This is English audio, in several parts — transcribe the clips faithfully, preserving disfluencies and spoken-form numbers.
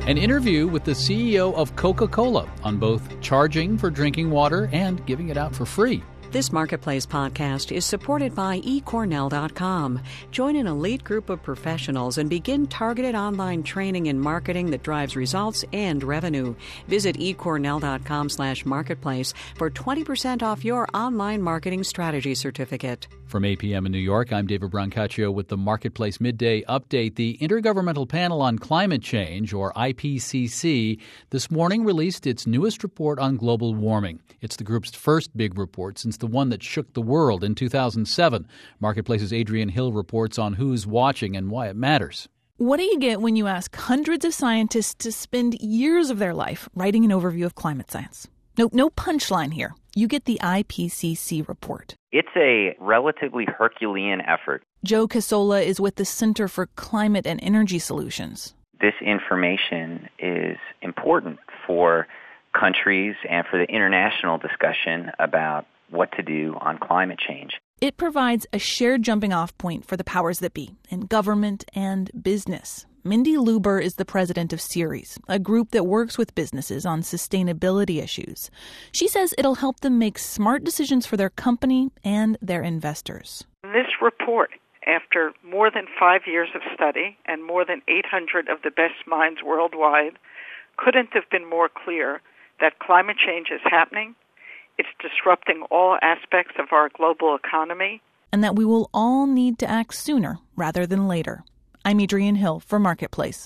An interview with the C E O of Coca-Cola on both charging for drinking water and giving it out for free. This Marketplace podcast is supported by e cornell dot com. Join an elite group of professionals and begin targeted online training in marketing that drives results and revenue. Visit e cornell dot com slash marketplace for twenty percent off your online marketing strategy certificate. From eight p.m. in New York, I'm David Brancaccio with the Marketplace Midday Update. The Intergovernmental Panel on Climate Change, or I P C C, this morning released its newest report on global warming. It's the group's first big report since the one that shook the world in two thousand seven. Marketplace's Adrienne Hill reports on who's watching and why it matters. What do you get when you ask hundreds of scientists to spend years of their life writing an overview of climate science? No, no punchline here. You get the I P C C report. It's a relatively Herculean effort. Joe Casola is with the Center for Climate and Energy Solutions. This information is important for countries and for the international discussion about what to do on climate change. It provides a shared jumping-off point for the powers that be in government and business. Mindy Luber is the president of Ceres, a group that works with businesses on sustainability issues. She says it'll help them make smart decisions for their company and their investors. This report, after more than five years of study and more than eight hundred of the best minds worldwide, couldn't have been more clear that climate change is happening. It's disrupting all aspects of our global economy. And that we will all need to act sooner rather than later. I'm Adrienne Hill for Marketplace.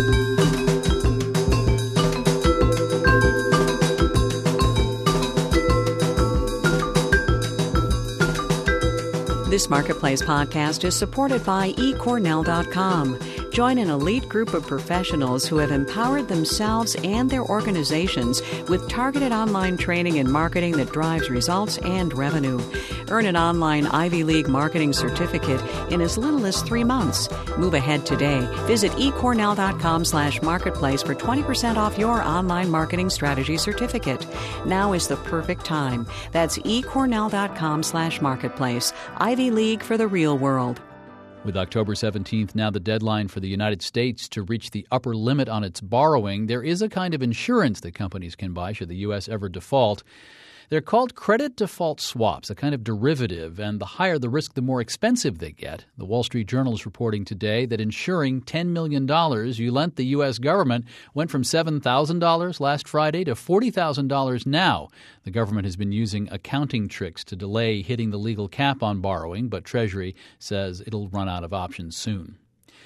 This Marketplace podcast is supported by e cornell dot com. Join an elite group of professionals who have empowered themselves and their organizations with targeted online training and marketing that drives results and revenue. Earn an online Ivy League marketing certificate in as little as three months. Move ahead today. Visit e cornell dot com slash marketplace for twenty percent off your online marketing strategy certificate. Now is the perfect time. That's e cornell dot com slash marketplace. Ivy League for the real world. With October seventeenth now the deadline for the United States to reach the upper limit on its borrowing, there is a kind of insurance that companies can buy should the U S ever default. They're called credit default swaps, a kind of derivative, and the higher the risk, the more expensive they get. The Wall Street Journal is reporting today that insuring ten million dollars you lent the U S government went from seven thousand dollars last Friday to forty thousand dollars now. The government has been using accounting tricks to delay hitting the legal cap on borrowing, but Treasury says it'll run out of options soon.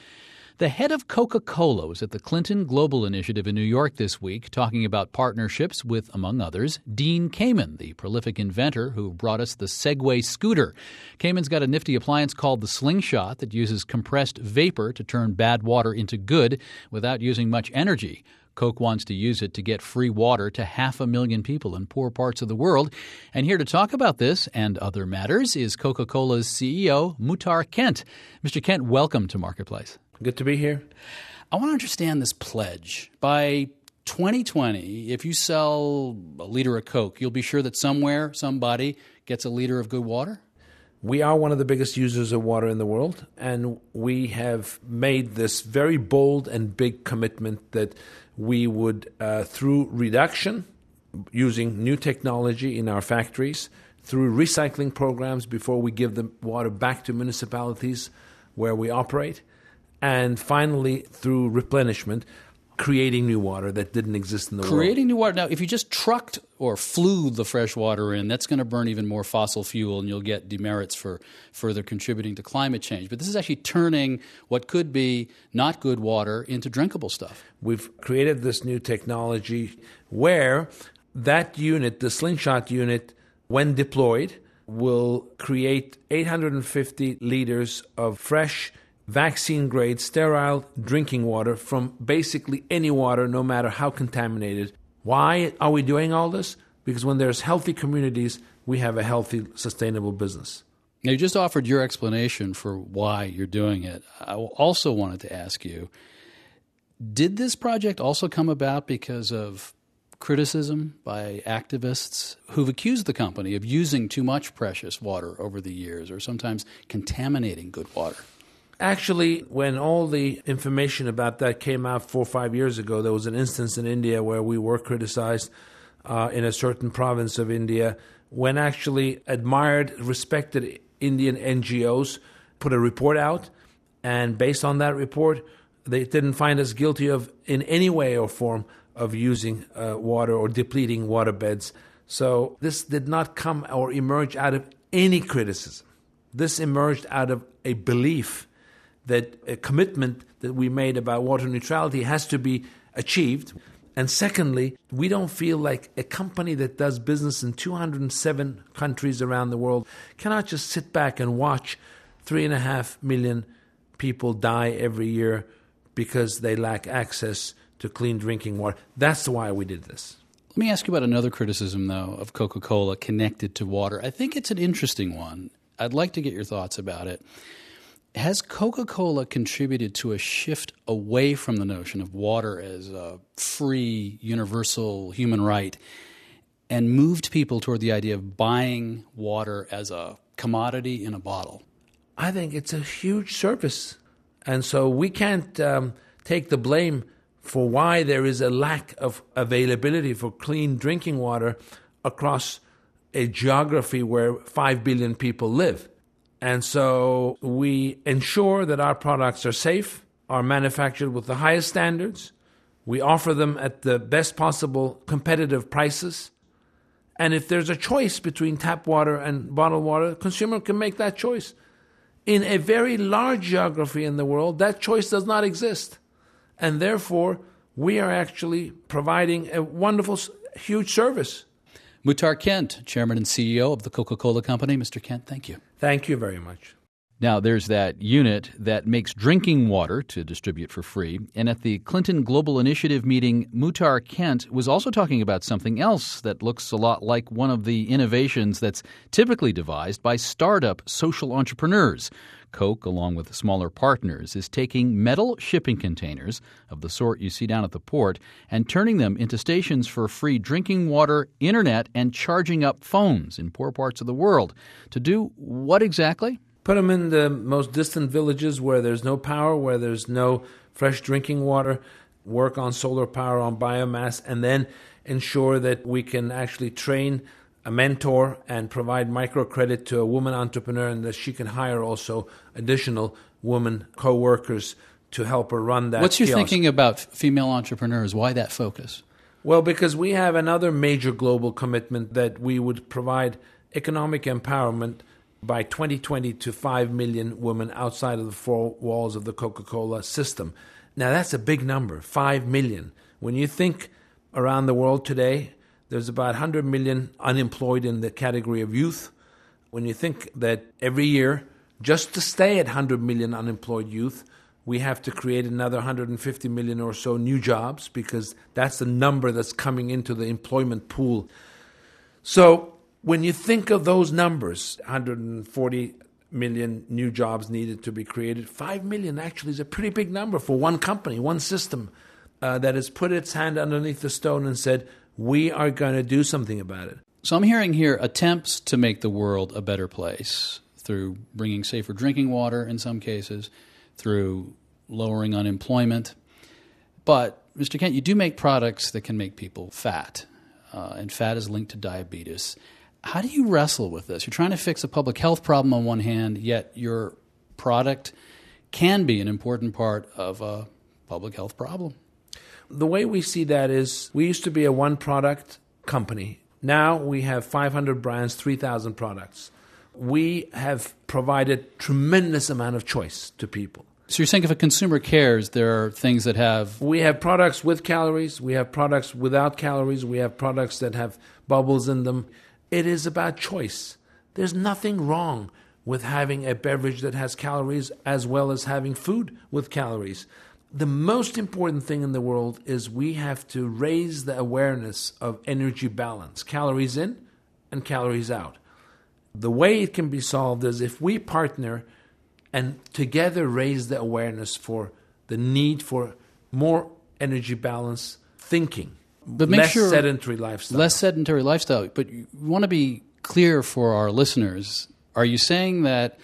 The head of Coca-Cola was at the Clinton Global Initiative in New York this week talking about partnerships with, among others, Dean Kamen, the prolific inventor who brought us the Segway scooter. Kamen's got a nifty appliance called the Slingshot that uses compressed vapor to turn bad water into good without using much energy. Coke wants to use it to get free water to half a million people in poor parts of the world. And here to talk about this and other matters is Coca-Cola's C E O, Muhtar Kent. Mister Kent, welcome to Marketplace. Good to be here. I want to understand this pledge. By twenty twenty, if you sell a liter of Coke, you'll be sure that somewhere, somebody gets a liter of good water? We are one of the biggest users of water in the world, and we have made this very bold and big commitment that we would, uh, through reduction, using new technology in our factories, through recycling programs before we give the water back to municipalities where we operate, and finally, through replenishment, creating new water that didn't exist in the creating world. Creating new water. Now, if you just trucked or flew the fresh water in, that's going to burn even more fossil fuel, and you'll get demerits for further contributing to climate change. But this is actually turning what could be not good water into drinkable stuff. We've created this new technology where that unit, the Slingshot unit, when deployed, will create eight hundred fifty liters of fresh vaccine-grade, sterile drinking water from basically any water, no matter how contaminated. Why are we doing all this? Because when there's healthy communities, we have a healthy, sustainable business. Now, you just offered your explanation for why you're doing it. I also wanted to ask you, did this project also come about because of criticism by activists who've accused the company of using too much precious water over the years or sometimes contaminating good water? Actually, when all the information about that came out four or five years ago, there was an instance in India where we were criticized uh, in a certain province of India when actually admired, respected Indian N G Os put a report out, and based on that report, they didn't find us guilty of, in any way or form, of using uh, water or depleting waterbeds. So this did not come or emerge out of any criticism. This emerged out of a belief that a commitment that we made about water neutrality has to be achieved. And secondly, we don't feel like a company that does business in two hundred seven countries around the world cannot just sit back and watch three and a half million people die every year because they lack access to clean drinking water. That's why we did this. Let me ask you about another criticism, though, of Coca-Cola connected to water. I think it's an interesting one. I'd like to get your thoughts about it. Has Coca-Cola contributed to a shift away from the notion of water as a free, universal human right and moved people toward the idea of buying water as a commodity in a bottle? I think it's a huge service. And so we can't um, take the blame for why there is a lack of availability for clean drinking water across a geography where five billion people live. And so we ensure that our products are safe, are manufactured with the highest standards. We offer them at the best possible competitive prices. And if there's a choice between tap water and bottled water, the consumer can make that choice. In a very large geography in the world, that choice does not exist. And therefore, we are actually providing a wonderful, huge service. Muhtar Kent, Chairman and C E O of the Coca-Cola Company. Mister Kent, thank you. Thank you very much. Now, there's that unit that makes drinking water to distribute for free. And at the Clinton Global Initiative meeting, Muhtar Kent was also talking about something else that looks a lot like one of the innovations that's typically devised by startup social entrepreneurs. Coke, along with smaller partners, is taking metal shipping containers of the sort you see down at the port and turning them into stations for free drinking water, internet, and charging up phones in poor parts of the world. To do what exactly? Put them in the most distant villages where there's no power, where there's no fresh drinking water, work on solar power, on biomass, and then ensure that we can actually train a mentor and provide microcredit to a woman entrepreneur, and that she can hire also additional women co-workers to help her run that What's your kiosk. thinking about female entrepreneurs? Why that focus? Well, because we have another major global commitment that we would provide economic empowerment by twenty twenty to five million women outside of the four walls of the Coca-Cola system. Now, that's a big number, five million. When you think around the world today, there's about one hundred million unemployed in the category of youth. When you think that every year, just to stay at one hundred million unemployed youth, we have to create another one hundred fifty million or so new jobs, because that's the number that's coming into the employment pool. So when you think of those numbers, one hundred forty million new jobs needed to be created, five million actually is a pretty big number for one company, one system uh, that has put its hand underneath the stone and said, we are going to do something about it. So I'm hearing here attempts to make the world a better place through bringing safer drinking water in some cases, through lowering unemployment. But, Mister Kent, you do make products that can make people fat, uh, and fat is linked to diabetes. How do you wrestle with this? You're trying to fix a public health problem on one hand, yet your product can be an important part of a public health problem. The way we see that is we used to be a one-product company. Now we have five hundred brands, three thousand products. We have provided tremendous amount of choice to people. So you're saying if a consumer cares, there are things that have... We have products with calories. We have products without calories. We have products that have bubbles in them. It is about choice. There's nothing wrong with having a beverage that has calories as well as having food with calories. The most important thing in the world is we have to raise the awareness of energy balance, calories in and calories out. The way it can be solved is if we partner and together raise the awareness for the need for more energy balance thinking, but make less sure sedentary lifestyle. Less sedentary lifestyle. But you want to be clear for our listeners. Are you saying that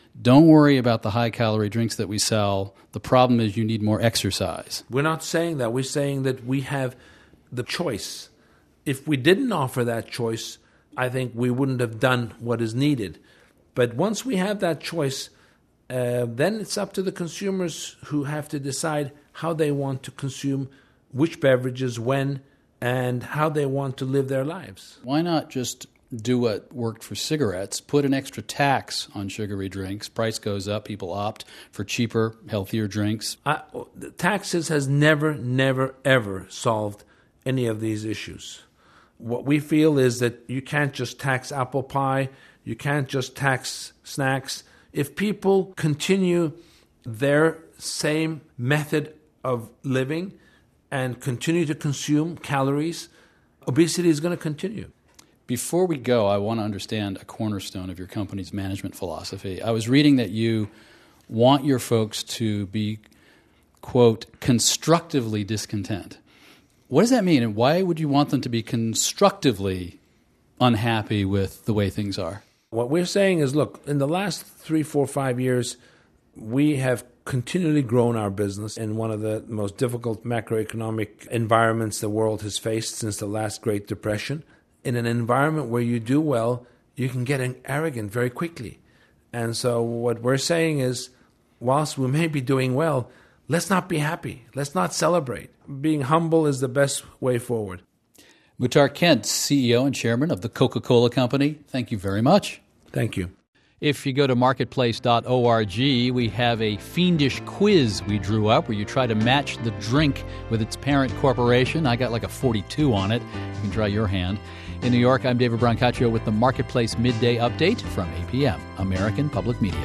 don't worry about the high-calorie drinks that we sell. The problem is you need more exercise. We're not saying that. We're saying that we have the choice. If we didn't offer that choice, I think we wouldn't have done what is needed. But once we have that choice, uh, then it's up to the consumers who have to decide how they want to consume which beverages, when, and how they want to live their lives. Why not just do what worked for cigarettes, put an extra tax on sugary drinks, price goes up, people opt for cheaper, healthier drinks? Uh, taxes has never, never, ever solved any of these issues. What we feel is that you can't just tax apple pie, you can't just tax snacks. If people continue their same method of living and continue to consume calories, obesity is going to continue. Before we go, I want to understand a cornerstone of your company's management philosophy. I was reading that you want your folks to be, quote, constructively discontent. What does that mean, and why would you want them to be constructively unhappy with the way things are? What we're saying is, look, in the last three, four, five years, we have continually grown our business in one of the most difficult macroeconomic environments the world has faced since the last Great Depression. In an environment where you do well, you can get arrogant very quickly. And so what we're saying is, whilst we may be doing well, let's not be happy. Let's not celebrate. Being humble is the best way forward. Muhtar Kent, C E O and Chairman of the Coca-Cola Company, thank you very much. Thank you. If you go to marketplace dot org, we have a fiendish quiz we drew up where you try to match the drink with its parent corporation. I got like a forty-two on it. You can try your hand. In New York, I'm David Brancaccio with the Marketplace Midday Update from A P M, American Public Media.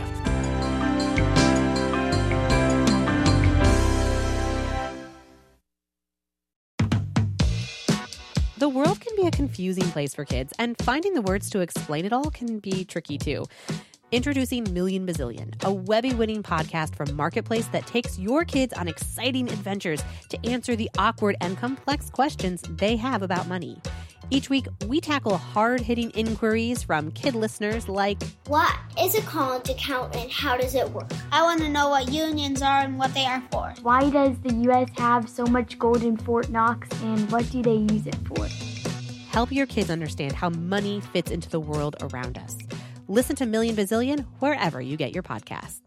The world can be a confusing place for kids, and finding the words to explain it all can be tricky too. Introducing Million Bazillion, a Webby-winning podcast from Marketplace that takes your kids on exciting adventures to answer the awkward and complex questions they have about money. Each week, we tackle hard-hitting inquiries from kid listeners like, what is a college account and how does it work? I want to know what unions are and what they are for. Why does the U S have so much gold in Fort Knox and what do they use it for? Help your kids understand how money fits into the world around us. Listen to Million Bazillion wherever you get your podcasts.